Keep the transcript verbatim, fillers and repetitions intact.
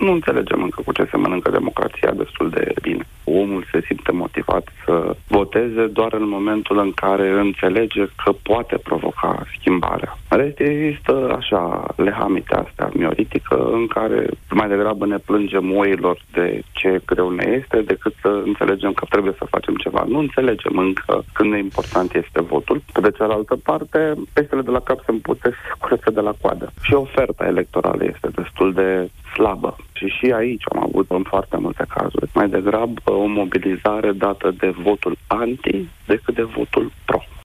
nu înțelegem încă cu ce se mănâncă democrația destul de bine. Omul se simte motivat să voteze doar în momentul în care înțelege că poate provoca schimbarea. În rest, există așa lehamite astea mioritică în care mai degrabă ne plângem oilor de ce greu ne este decât să înțelegem că trebuie să facem ceva. Nu înțelegem încă cât de important este votul. Pe de cealaltă parte, pestele de la cap se împute și curăță de la coadă. Și oferta electorală este destul de slabă. Și și aici am avut în foarte multe cazuri mai degrabă o mobilizare dată de votul anti decât de votul pro.